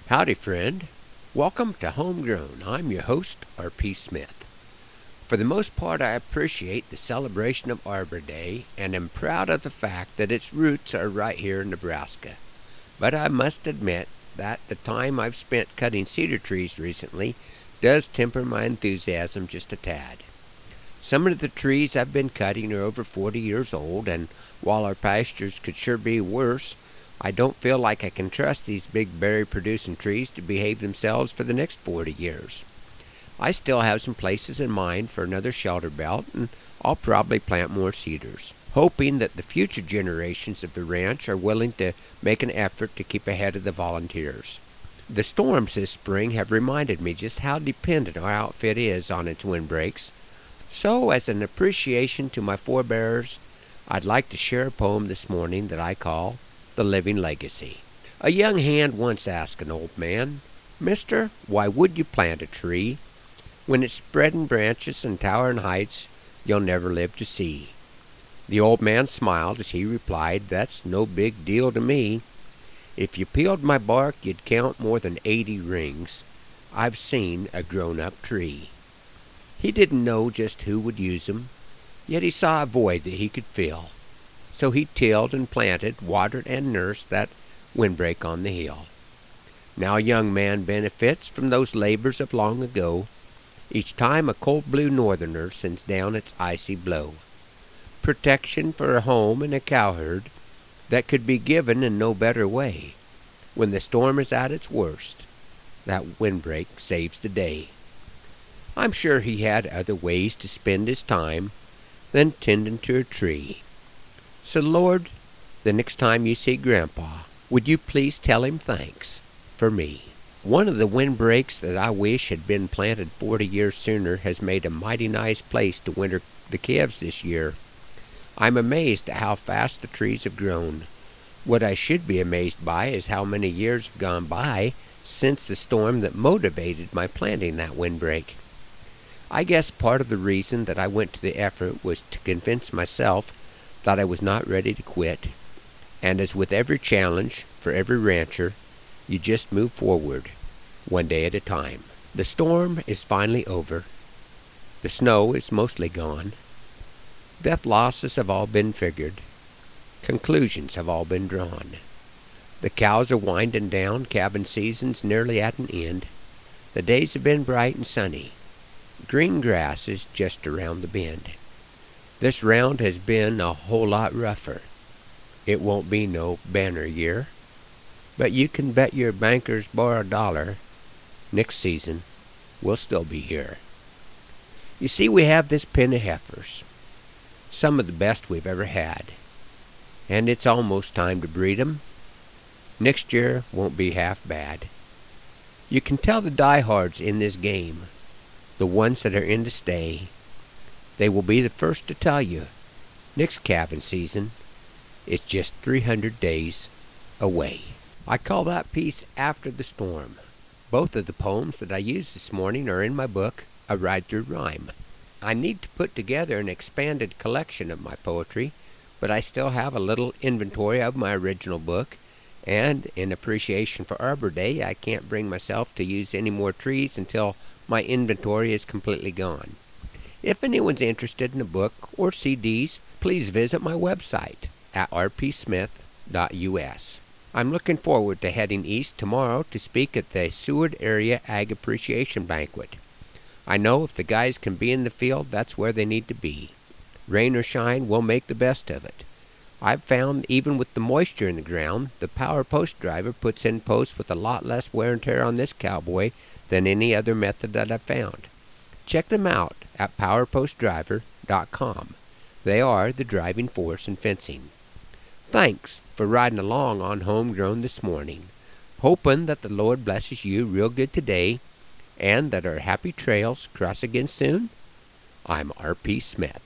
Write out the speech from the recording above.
Howdy, friend. Welcome to Homegrown. I'm your host, R.P. Smith. For the most part, I appreciate the celebration of Arbor Day and am proud of the fact that its roots are right here in Nebraska. But I must admit that the time I've spent cutting cedar trees recently does temper my enthusiasm just a tad. Some of the trees I've been cutting are over 40 years old, and while our pastures could sure be worse, I don't feel like I can trust these big berry-producing trees to behave themselves for the next 40 years. I still have some places in mind for another shelter belt, and I'll probably plant more cedars, hoping that the future generations of the ranch are willing to make an effort to keep ahead of the volunteers. The storms this spring have reminded me just how dependent our outfit is on its windbreaks. So, as an appreciation to my forebears, I'd like to share a poem this morning that I call The Living Legacy. A young hand once asked an old man, "Mister, why would you plant a tree when its spreading branches and towering heights you'll never live to see?" The old man smiled as he replied, "That's no big deal to me. If you peeled my bark, you'd count more than 80 rings. I've seen a grown-up tree." He didn't know just who would use 'em, yet he saw a void that he could fill. So he tilled and planted, watered and nursed that windbreak on the hill. Now a young man benefits from those labors of long ago, each time a cold blue northerner sends down its icy blow. Protection for a home and a cowherd that could be given in no better way. When the storm is at its worst, that windbreak saves the day. I'm sure he had other ways to spend his time than tending to a tree. So, Lord, the next time you see Grandpa, would you please tell him thanks for me? One of the windbreaks that I wish had been planted 40 years sooner has made a mighty nice place to winter the calves this year. I'm amazed at how fast the trees have grown. What I should be amazed by is how many years have gone by since the storm that motivated my planting that windbreak. I guess part of the reason that I went to the effort was to convince myself that I was not ready to quit. And as with every challenge, for every rancher, you just move forward, one day at a time. The storm is finally over. The snow is mostly gone. Death losses have all been figured. Conclusions have all been drawn. The cows are winding down, calving season's nearly at an end. The days have been bright and sunny. Green grass is just around the bend. This round has been a whole lot rougher. It won't be no banner year, but you can bet your bankers bar $1 next season we'll still be here. You see, we have this pen of heifers, some of the best we've ever had, and it's almost time to breed 'em. Next year won't be half bad. You can tell the diehards in this game, the ones that are in to stay. They will be the first to tell you next calving season is just 300 days away. I call that piece After the Storm. Both of the poems that I used this morning are in my book, A Ride Through Rhyme. I need to put together an expanded collection of my poetry, but I still have a little inventory of my original book, and in appreciation for Arbor Day, I can't bring myself to use any more trees until my inventory is completely gone. If anyone's interested in a book or CDs, please visit my website at rpsmith.us. I'm looking forward to heading east tomorrow to speak at the Seward Area Ag Appreciation Banquet. I know if the guys can be in the field, that's where they need to be. Rain or shine, we'll make the best of it. I've found even with the moisture in the ground, the power post driver puts in post with a lot less wear and tear on this cowboy than any other method that I've found. Check them out at powerpostdriver.com. They are the driving force in fencing. Thanks for riding along on Homegrown this morning. Hoping that the Lord blesses you real good today and that our happy trails cross again soon. I'm R.P. Smith.